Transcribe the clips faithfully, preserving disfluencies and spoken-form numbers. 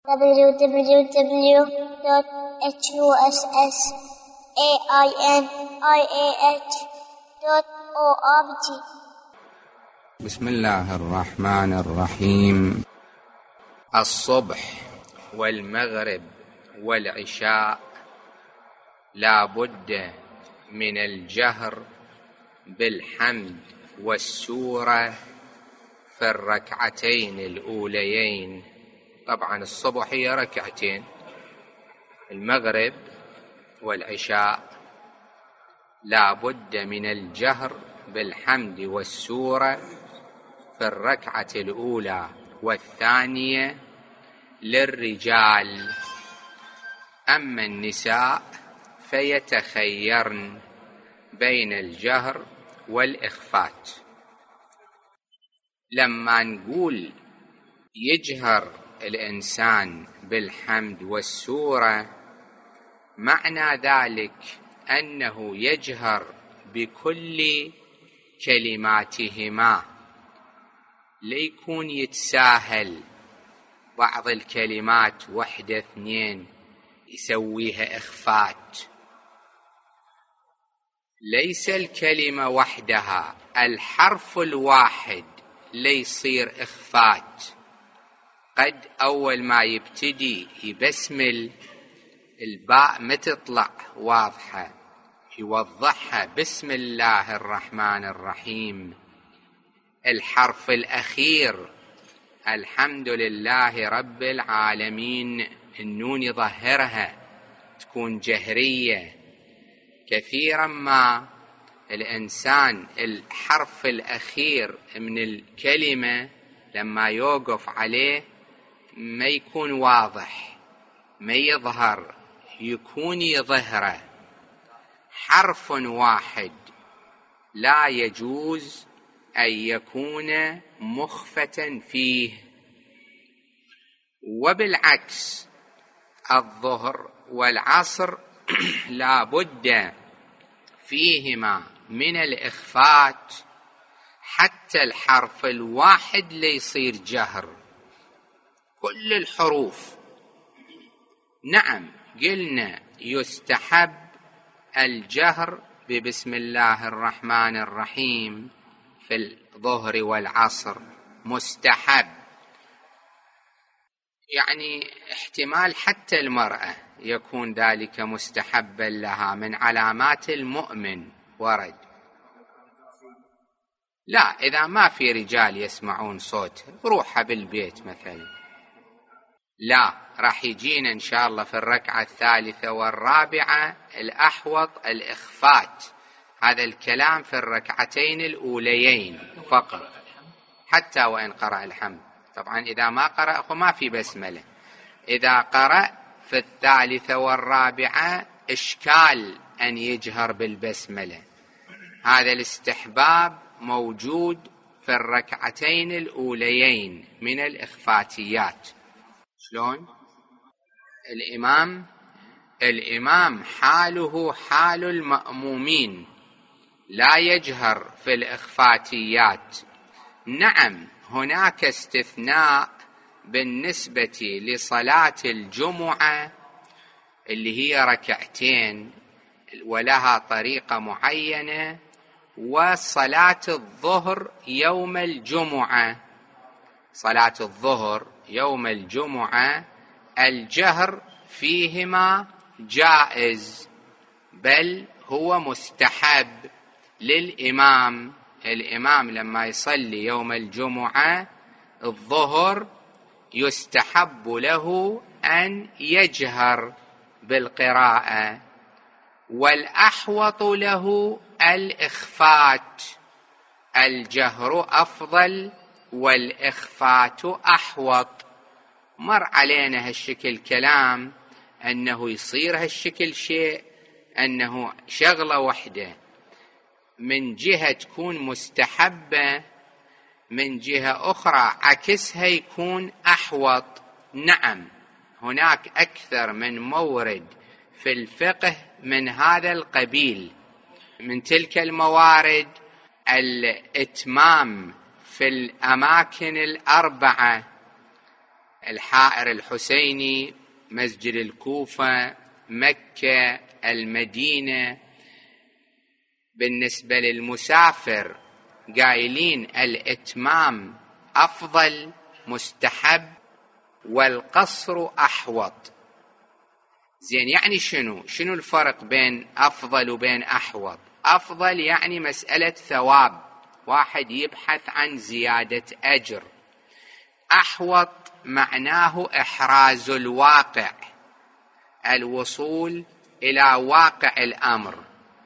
w w w dot h u s s a i n i a h dot org. بسم الله الرحمن الرحيم. الصبح والمغرب والعشاء لا بد من الجهر بالحمد والسورة في الركعتين الأوليين. طبعا الصبح هي ركعتين، المغرب والعشاء لا بد من الجهر بالحمد والسورة في الركعة الأولى والثانية للرجال، أما النساء فيتخيرن بين الجهر والإخفات. لما نقول يجهر الإنسان بالحمد والسورة معنى ذلك أنه يجهر بكل كلماتهما، ليكون يتساهل بعض الكلمات وحدة اثنين يسويها إخفات. ليس الكلمة وحدها، الحرف الواحد ليصير إخفات. قد أول ما يبتدي يبسمل الباء ما تطلع واضحة، يوضحها بسم الله الرحمن الرحيم. الحرف الأخير الحمد لله رب العالمين، النون يظهرها تكون جهرية. كثيرا ما الإنسان الحرف الأخير من الكلمة لما يوقف عليه ما يكون واضح، ما يظهر، يكون يظهره. حرف واحد لا يجوز أن يكون مخفة فيه، وبالعكس الظهر والعصر لا بد فيهما من الإخفات، حتى الحرف الواحد ليصير جهر. كل الحروف نعم قلنا يستحب الجهر ببسم الله الرحمن الرحيم في الظهر والعصر، مستحب. يعني احتمال حتى المرأة يكون ذلك مستحبا لها، من علامات المؤمن ورد. لا، إذا ما في رجال يسمعون صوت روحها بالبيت مثلا. لا، راح يجينا إن شاء الله في الركعة الثالثة والرابعة الأحوط الإخفات. هذا الكلام في الركعتين الأوليين فقط، حتى وإن قرأ الحمد. طبعا إذا ما قرأ ما في بسملة. إذا قرأ في الثالثة والرابعة إشكال أن يجهر بالبسملة. هذا الاستحباب موجود في الركعتين الأوليين من الإخفاتيات. شلون؟ الإمام الإمام حاله حال المأمومين، لا يجهر في الإخفاتيات. نعم هناك استثناء بالنسبة لصلاة الجمعة اللي هي ركعتين ولها طريقة معينة، وصلاة الظهر يوم الجمعة. صلاة الظهر يوم الجمعة الجهر فيهما جائز، بل هو مستحب للإمام. الإمام لما يصلي يوم الجمعة الظهر يستحب له أن يجهر بالقراءة، والأحوط له الإخفات. الجهر أفضل والإخفات أحوط. مر علينا هالشكل كلام أنه يصير هالشكل شيء، أنه شغلة وحدة من جهة تكون مستحبة، من جهة أخرى عكسها يكون أحوط. نعم هناك أكثر من مورد في الفقه من هذا القبيل. من تلك الموارد الإتمام في الأماكن الأربعة الحائر الحسيني، مسجد الكوفة، مكة، المدينة. بالنسبة للمسافر قايلين الإتمام أفضل مستحب والقصر أحوط. زين، يعني شنو شنو الفرق بين أفضل وبين أحوط؟ أفضل يعني مسألة ثواب، واحد يبحث عن زيادة أجر. أحوط معناه إحراز الواقع، الوصول إلى واقع الأمر.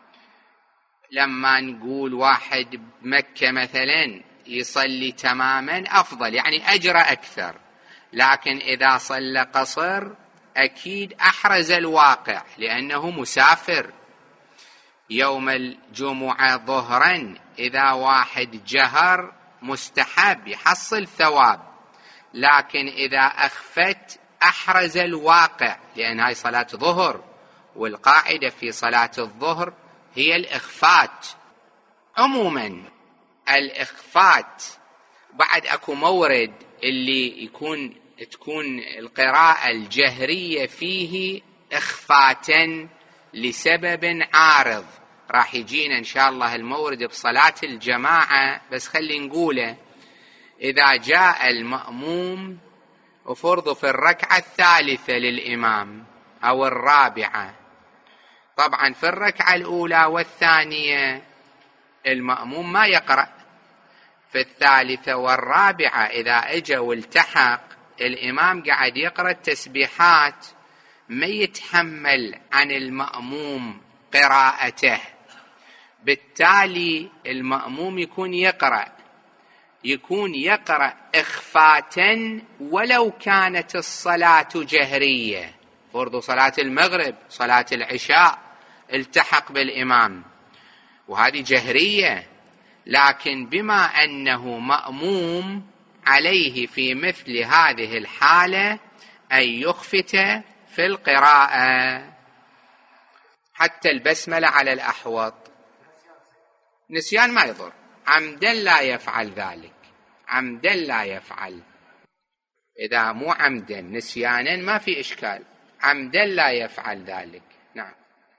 لما نقول واحد بمكة مثلا يصلي تماما أفضل، يعني أجر أكثر، لكن إذا صلى قصر أكيد أحرز الواقع لأنه مسافر. يوم الجمعة ظهرا إذا واحد جهر مستحب يحصل ثواب، لكن إذا أخفت أحرز الواقع، لأن هاي صلاة ظهر، والقاعدة في صلاة الظهر هي الإخفات. عموما الإخفات بعد أكو مورد اللي يكون تكون القراءة الجهرية فيه إخفاتا لسبب عارض، راح يجينا إن شاء الله المورد بصلاة الجماعة، بس خلي نقوله. إذا جاء المأموم وفرض في الركعة الثالثة للإمام أو الرابعة، طبعا في الركعة الأولى والثانية المأموم ما يقرأ، في الثالثة والرابعة إذا اجى والتحق الإمام قاعد يقرأ التسبيحات، ما يتحمل عن المأموم قراءته، بالتالي المأموم يكون يقرأ يكون يقرأ إخفاتا ولو كانت الصلاة جهرية. فرض صلاة المغرب، صلاة العشاء، التحق بالإمام وهذه جهرية، لكن بما أنه مأموم عليه في مثل هذه الحالة أن يخفت في القراءة. حتى البسملة على الأحوط نسيان ما يضر، عمدا لا يفعل ذلك، عمدا لا يفعل. إذا مو عمدا نسيانا ما في إشكال، عمدا لا يفعل ذلك. نعم.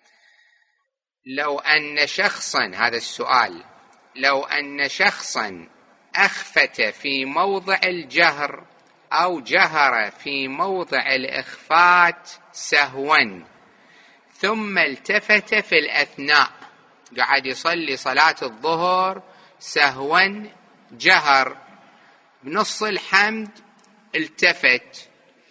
لو أن شخصا، هذا السؤال، لو أن شخصا أخفت في موضع الجهر أو جهر في موضع الإخفات سهوا، ثم التفت في الأثناء، قاعد يصلي صلاة الظهر سهوا، جهر بنص الحمد التفت،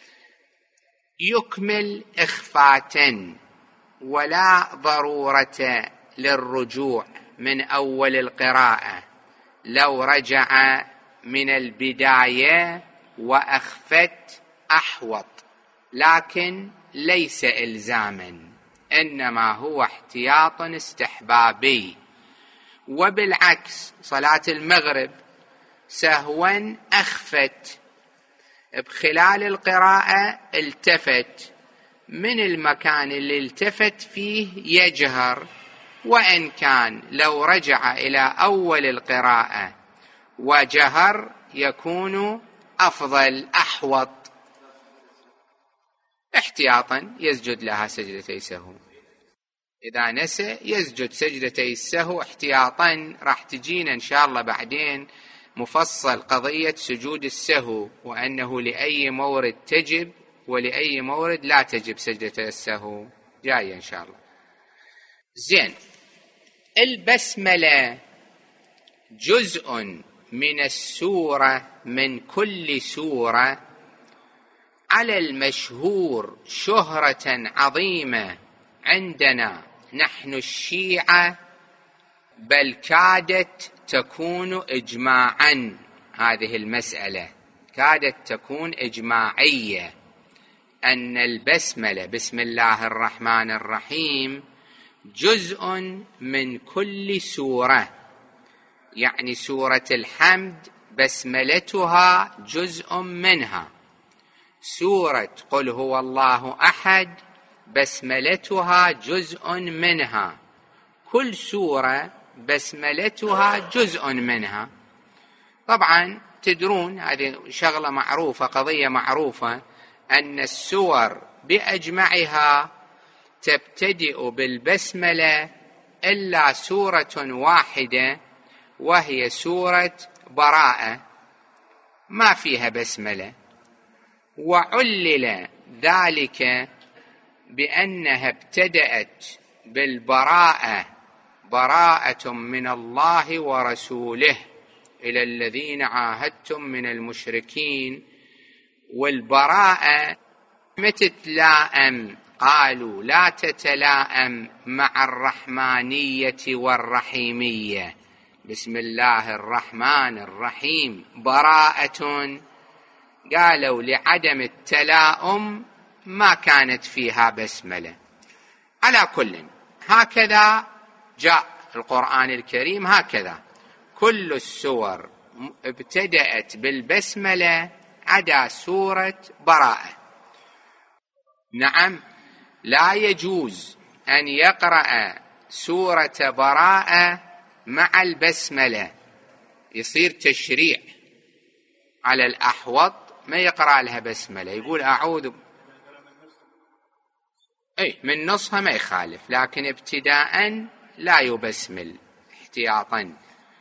يكمل إخفاتا ولا ضرورة للرجوع من أول القراءة. لو رجع من البداية وأخفت أحوط، لكن ليس إلزاما، إنما هو احتياط استحبابي. وبالعكس صلاة المغرب سهوا أخفت، بخلال القراءة التفت، من المكان اللي التفت فيه يجهر، وإن كان لو رجع إلى أول القراءة وجهر يكون أفضل أحوط. احتياطا يسجد لها سجدتي سهو، إذا نسى يسجد سجدتي السهو احتياطا. راح تجينا إن شاء الله بعدين مفصل قضية سجود السهو، وأنه لأي مورد تجب ولأي مورد لا تجب سجدة السهو، جاية إن شاء الله. زين، البسملة جزء من السورة من كل سورة، على المشهور شهرة عظيمة عندنا نحن الشيعة، بل كادت تكون إجماعا. هذه المسألة كادت تكون إجماعية، أن البسملة بسم الله الرحمن الرحيم جزء من كل سورة، يعني سورة الحمد بسملتها جزء منها، سورة قل هو الله أحد بسملتها جزء منها، كل سورة بسملتها جزء منها. طبعا تدرون هذه شغلة معروفة، قضية معروفة، أن السور بأجمعها تبتدئ بالبسملة إلا سورة واحدة وهي سورة براءة ما فيها بسملة، وعلل ذلك بأنها ابتدأت بالبراءة، براءة من الله ورسوله إلى الذين عاهدتم من المشركين. والبراءة متتلائم، قالوا لا تتلائم مع الرحمانية والرحيمية، بسم الله الرحمن الرحيم براءة، قالوا لعدم التلاؤم ما كانت فيها بسملة. على كل هكذا جاء القرآن الكريم، هكذا كل السور ابتدأت بالبسملة عدا سورة براءة. نعم، لا يجوز أن يقرأ سورة براءة مع البسملة، يصير تشريع على الأحوط، ما يقرأ لها بسملة، يقول أعوذ أي من نصها ما يخالف، لكن ابتداء لا يبسمل احتياطا.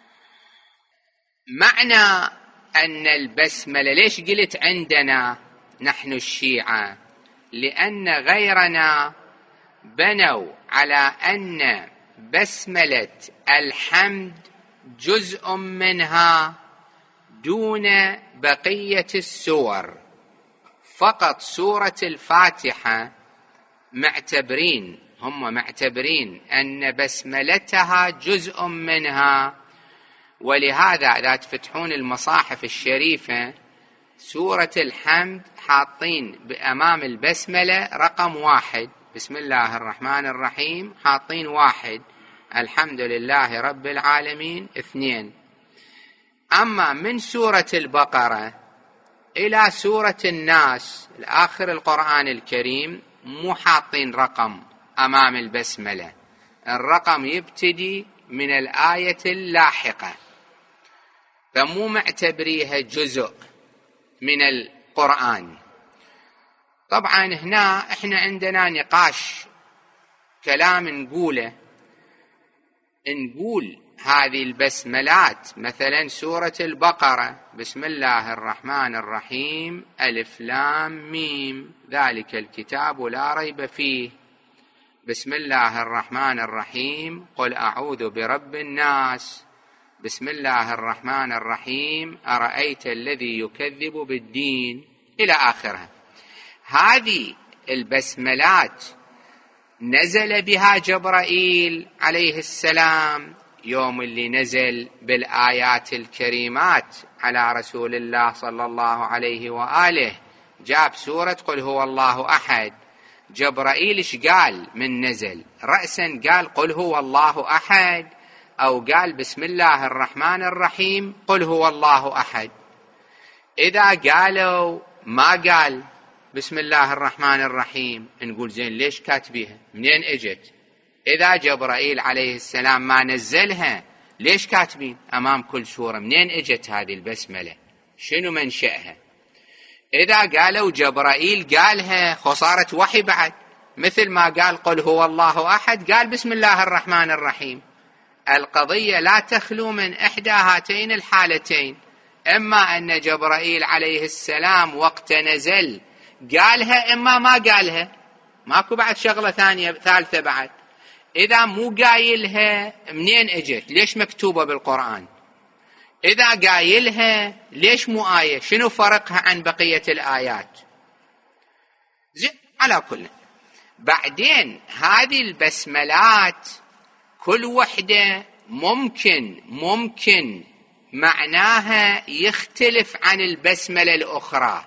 معنى أن البسملة، ليش قلت عندنا نحن الشيعة؟ لأن غيرنا بنوا على أن بسملة الحمد جزء منها دون بقية السور، فقط سورة الفاتحة معتبرين، هم معتبرين أن بسملتها جزء منها. ولهذا إذا تفتحون المصاحف الشريفة سورة الحمد حاطين بأمام البسملة رقم واحد، بسم الله الرحمن الرحيم حاطين واحد، الحمد لله رب العالمين اثنين. أما من سورة البقرة إلى سورة الناس الآخر القرآن الكريم مو حاطين رقم أمام البسملة، الرقم يبتدي من الآية اللاحقة، فمو معتبريها جزء من القرآن. طبعا هنا احنا عندنا نقاش، كلام نقوله، نقول هذه البسملات مثلا سورة البقرة بسم الله الرحمن الرحيم ألف لام ميم ذلك الكتاب لا ريب فيه، بسم الله الرحمن الرحيم قل أعوذ برب الناس، بسم الله الرحمن الرحيم أرأيت الذي يكذب بالدين إلى آخرها. هذه البسملات نزل بها جبرائيل عليه السلام يوم اللي نزل بالآيات الكريمات على رسول الله صلى الله عليه وآله، جاب سورة قل هو الله أحد. جبرائيل إيش قال من نزل؟ رأسا قال قل هو الله أحد، أو قال بسم الله الرحمن الرحيم قل هو الله أحد. إذا قالوا ما قال بسم الله الرحمن الرحيم نقول زين ليش كاتبيها؟ منين اجت؟ إذا جبرائيل عليه السلام ما نزلها ليش كاتبين أمام كل سورة؟ منين اجت هذه البسملة؟ شنو منشأها؟ إذا قالوا جبرائيل قالها خسارة وحي بعد، مثل ما قال قل هو الله أحد قال بسم الله الرحمن الرحيم. القضية لا تخلو من إحدى هاتين الحالتين، إما أن جبرائيل عليه السلام وقت نزل قالها، إما ما قالها، ماكو بعد شغلة ثانية ثالثة بعد. إذا مو قايلها منين اجت؟ ليش مكتوبة بالقرآن؟ إذا قايلها ليش مو آية؟ شنو فرقها عن بقية الآيات؟ زين، على كل بعدين هذه البسملات كل وحدة ممكن ممكن معناها يختلف عن البسملة الأخرى.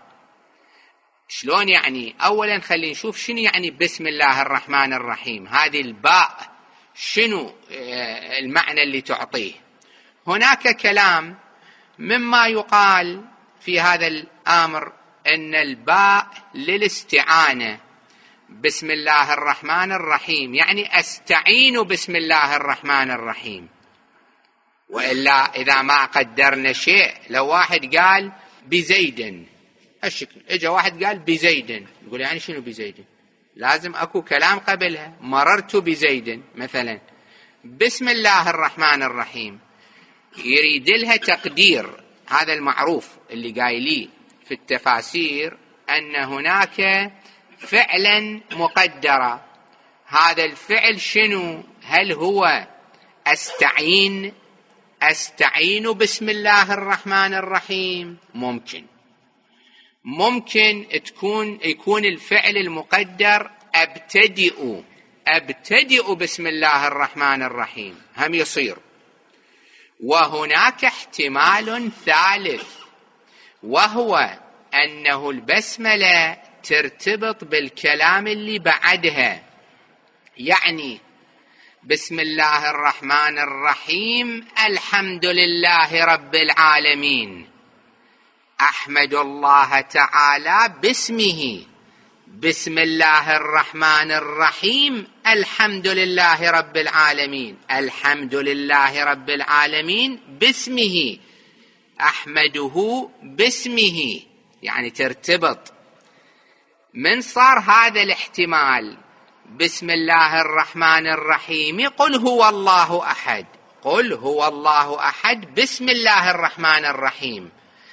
شلون يعني؟ أولا خلينا نشوف شنو يعني بسم الله الرحمن الرحيم، هذه الباء شنو المعنى اللي تعطيه؟ هناك كلام مما يقال في هذا الأمر أن الباء للاستعانة، بسم الله الرحمن الرحيم يعني أستعين بسم الله الرحمن الرحيم. وإلا إذا ما قدرنا شيء، لو واحد قال بزيد الشكل، إجا واحد قال بزيد، يقول يعني شنو بزيد؟ لازم أكو كلام قبلها. مررت بزيد مثلا. بسم الله الرحمن الرحيم يريد لها تقدير. هذا المعروف اللي قايليه في التفاسير، أن هناك فعلا مقدرة. هذا الفعل شنو؟ هل هو أستعين أستعين بسم الله الرحمن الرحيم؟ ممكن ممكن تكون يكون الفعل المقدر أبتدئ أبتدئ بسم الله الرحمن الرحيم، هم يصير. وهناك احتمال ثالث، وهو أنه البسملة ترتبط بالكلام اللي بعدها. يعني بسم الله الرحمن الرحيم الحمد لله رب العالمين، أحمد الله تعالى باسمه، بسم الله الرحمن الرحيم الحمد لله رب العالمين، الحمد لله رب العالمين باسمه، أحمده باسمه، يعني ترتبط. من صار هذا الاحتمال بسم الله الرحمن الرحيم قل هو الله أحد، قل هو الله أحد بسم الله الرحمن الرحيم.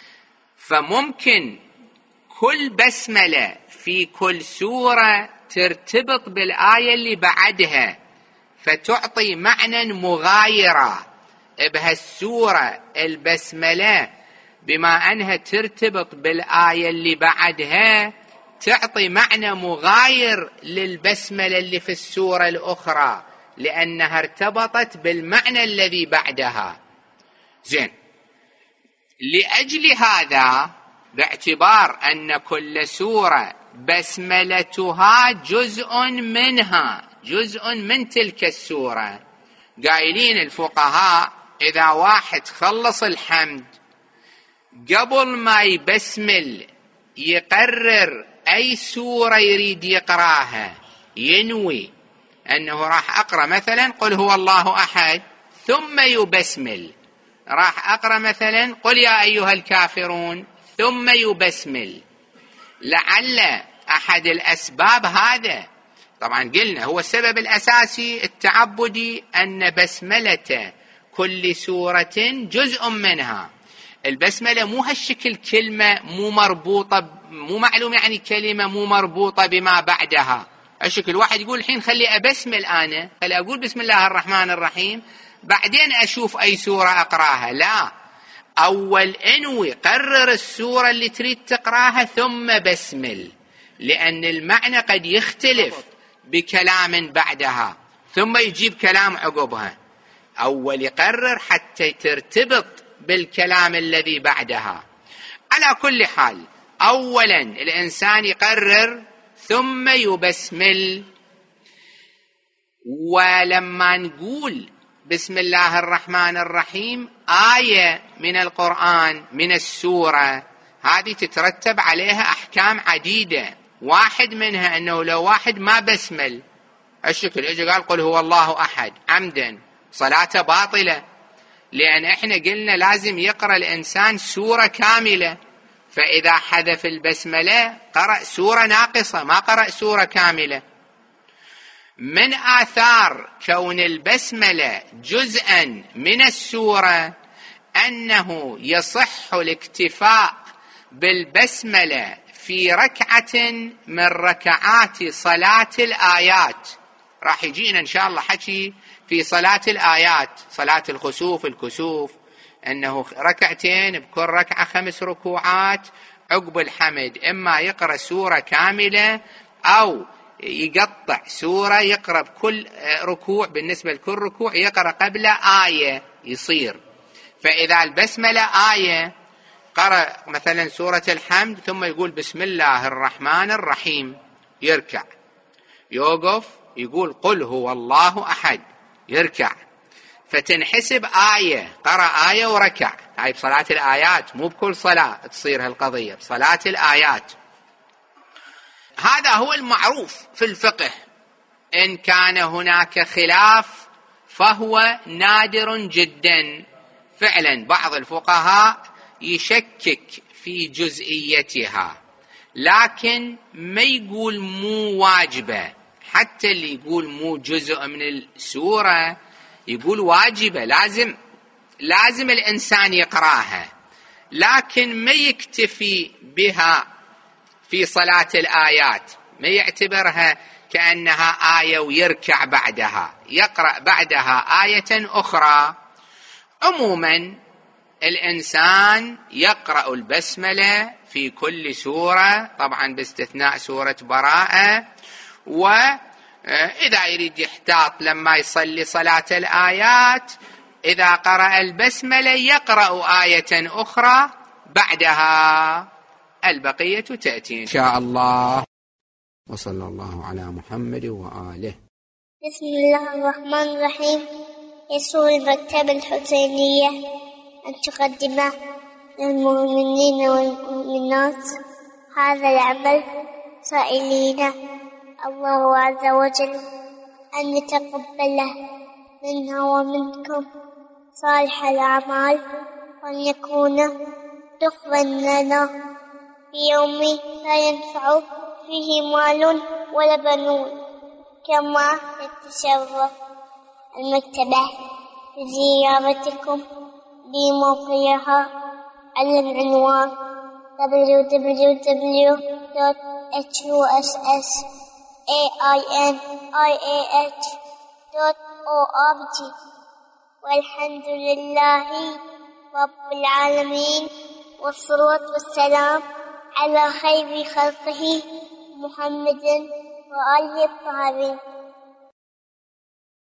فممكن كل بسملة في كل سورة ترتبط بالآية اللي بعدها، فتعطي معنى مغايرة بهالسورة. البسملة بما أنها ترتبط بالآية اللي بعدها تعطي معنى مغاير للبسملة اللي في السورة الأخرى، لأنها ارتبطت بالمعنى الذي بعدها. زين، لأجل هذا باعتبار أن كل سورة بسملتها جزء منها، جزء من تلك السورة، قايلين الفقهاء إذا واحد خلص الحمد قبل ما يبسمل يقرر أي سورة يريد يقراها، ينوي أنه راح أقرأ مثلا قل هو الله أحد ثم يبسمل، راح أقرأ مثلا قل يا أيها الكافرون ثم يبسمل. لعل أحد الأسباب هذا، طبعا قلنا هو السبب الأساسي التعبدي أن بسملة كل سورة جزء منها. البسملة مو هالشكل كلمة مو مربوطة، مو معلوم يعني كلمة مو مربوطة بما بعدها. الشكل واحد يقول الحين خلي أبسمل، أنا خلي أقول بسم الله الرحمن الرحيم بعدين أشوف أي سورة أقراها. لا، أول انوي قرر السورة اللي تريد تقراها ثم بسمل، لأن المعنى قد يختلف بكلام بعدها ثم يجيب كلام عقبها. أول يقرر حتى ترتبط بالكلام الذي بعدها. على كل حال أولا الإنسان يقرر ثم يبسمل. ولما نقول بسم الله الرحمن الرحيم آية من القرآن من السورة، هذه تترتب عليها أحكام عديدة. واحد منها أنه لو واحد ما بسمل الشكل إجا قال قل هو الله أحد عمدا، صلاته باطلة، لأن إحنا قلنا لازم يقرأ الإنسان سورة كاملة، فإذا حذف البسملة قرأ سورة ناقصة ما قرأ سورة كاملة. من آثار كون البسملة جزءا من السورة أنه يصح الاكتفاء بالبسملة في ركعة من ركعات صلاة الآيات. راح يجينا إن شاء الله حكي في صلاة الآيات، صلاة الخسوف الكسوف، أنه ركعتين بكل ركعة خمس ركوعات عقب الحمد، إما يقرأ سورة كاملة أو يقطع سورة يقرأ بكل ركوع، بالنسبة لكل ركوع يقرأ قبل آية يصير. فإذا البسملة آية قرأ مثلا سورة الحمد ثم يقول بسم الله الرحمن الرحيم، يركع، يوقف يقول قل هو الله أحد، يركع، فتنحسب آية، قرأ آية وركع. هاي بصلاة الآيات، مو بكل صلاة تصير هالقضية، بصلاة الآيات. هذا هو المعروف في الفقه. إن كان هناك خلاف فهو نادر جدا، فعلا بعض الفقهاء يشكك في جزئيتها، لكن ما يقول مو واجبة. حتى اللي يقول مو جزء من السورة يقول واجبة، لازم لازم الإنسان يقراها، لكن ما يكتفي بها في صلاة الآيات، ما يعتبرها كأنها آية ويركع بعدها، يقرأ بعدها آية أخرى. عموما الإنسان يقرأ البسملة في كل سورة، طبعا باستثناء سورة براءة، وإذا يريد يحتاط لما يصلي صلاة الآيات إذا قرأ البسملة يقرأ آية أخرى بعدها، البقية تأتي إن شاء الله. وصلى الله على محمد وآله. بسم الله الرحمن الرحيم. يسر المكتبة الحسينية أن تقدم للمؤمنين والمؤمنات هذا العمل سائلين الله عز وجل أن يتقبله منا ومنكم صالح الأعمال، وأن يكون دخلا لنا في يوم لا ينفع فيه مال ولا بنون. كما يتشرف المكتبة بزيارتكم بموقعها على العنوان دبليو دبليو دبليو دوت إتش يو إس إس إيه آي إن آي إيه إتش دوت أو آر جي. والحمد لله رب العالمين، والصلاة والسلام على خير خلقه محمد وآله الطاهرين.